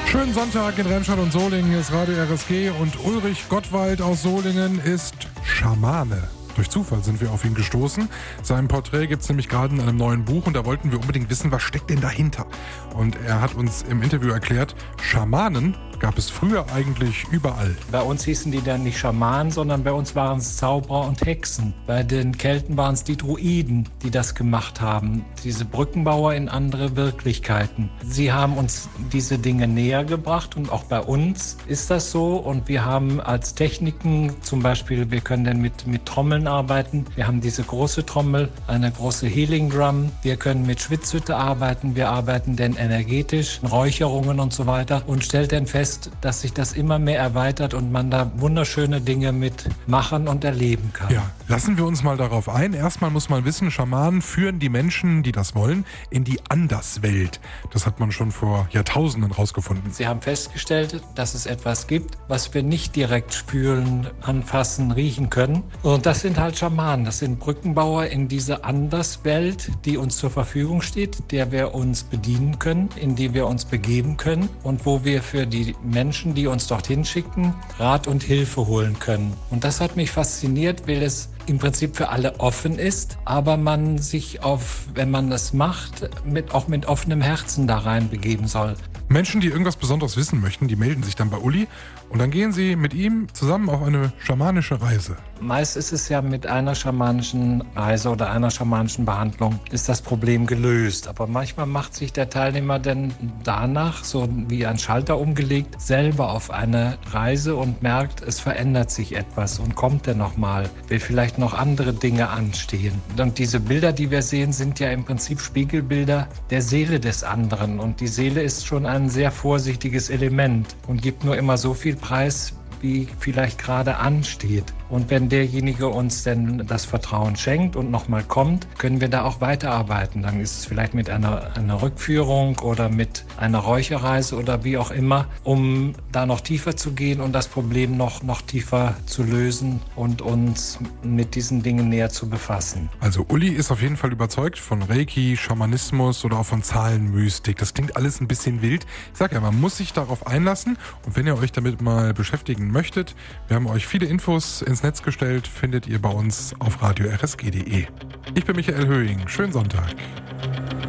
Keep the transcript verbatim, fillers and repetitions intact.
Schönen Sonntag in Remscheid und Solingen ist Radio R S G und Ulrich Gottwald aus Solingen ist Schamane. Durch Zufall sind wir auf ihn gestoßen. Sein Porträt gibt es nämlich gerade in einem neuen Buch und da wollten wir unbedingt wissen, was steckt denn dahinter. Und er hat uns im Interview erklärt, Schamanen gab es früher eigentlich überall. Bei uns hießen die dann nicht Schamanen, sondern bei uns waren es Zauberer und Hexen. Bei den Kelten waren es die Druiden, die das gemacht haben. Diese Brückenbauer in andere Wirklichkeiten. Sie haben uns diese Dinge näher gebracht und auch bei uns ist das so. Und wir haben als Techniken, zum Beispiel, wir können dann mit, mit Trommeln arbeiten. Wir haben diese große Trommel, eine große Healing Drum. Wir können mit Schwitzhütte arbeiten. Wir arbeiten dann energetisch, Räucherungen und so weiter und stellt dann fest, dass sich das immer mehr erweitert und man da wunderschöne Dinge mit machen und erleben kann. Ja, lassen wir uns mal darauf ein. Erstmal muss man wissen, Schamanen führen die Menschen, die das wollen, in die Anderswelt. Das hat man schon vor Jahrtausenden rausgefunden. Sie haben festgestellt, dass es etwas gibt, was wir nicht direkt spüren, anfassen, riechen können. Und das sind halt Schamanen. Das sind Brückenbauer in diese Anderswelt, die uns zur Verfügung steht, der wir uns bedienen können, in die wir uns begeben können und wo wir für die Menschen, die uns dorthin schicken, Rat und Hilfe holen können. Und das hat mich fasziniert, weil es im Prinzip für alle offen ist, aber man sich auf, wenn man das macht, mit, auch mit offenem Herzen da rein begeben soll. Menschen, die irgendwas Besonderes wissen möchten, die melden sich dann bei Uli und dann gehen sie mit ihm zusammen auf eine schamanische Reise. Meist ist es ja mit einer schamanischen Reise oder einer schamanischen Behandlung ist das Problem gelöst. Aber manchmal macht sich der Teilnehmer dann danach, so wie ein Schalter umgelegt, selber auf eine Reise und merkt, es verändert sich etwas und kommt dann nochmal, will vielleicht noch andere Dinge anstehen. Und diese Bilder, die wir sehen, sind ja im Prinzip Spiegelbilder der Seele des anderen. Und die Seele ist schon ein sehr vorsichtiges Element und gibt nur immer so viel Preis, wie vielleicht gerade ansteht. Und wenn derjenige uns denn das Vertrauen schenkt und nochmal kommt, können wir da auch weiterarbeiten. Dann ist es vielleicht mit einer, einer Rückführung oder mit einer Räucherreise oder wie auch immer, um da noch tiefer zu gehen und das Problem noch, noch tiefer zu lösen und uns mit diesen Dingen näher zu befassen. Also Uli ist auf jeden Fall überzeugt von Reiki, Schamanismus oder auch von Zahlenmystik. Das klingt alles ein bisschen wild. Ich sag ja, man muss sich darauf einlassen und wenn ihr euch damit mal beschäftigen möchtet, wir haben euch viele Infos ins Netz gestellt, findet ihr bei uns auf radio r s g punkt d e. Ich bin Michael Höhing. Schönen Sonntag.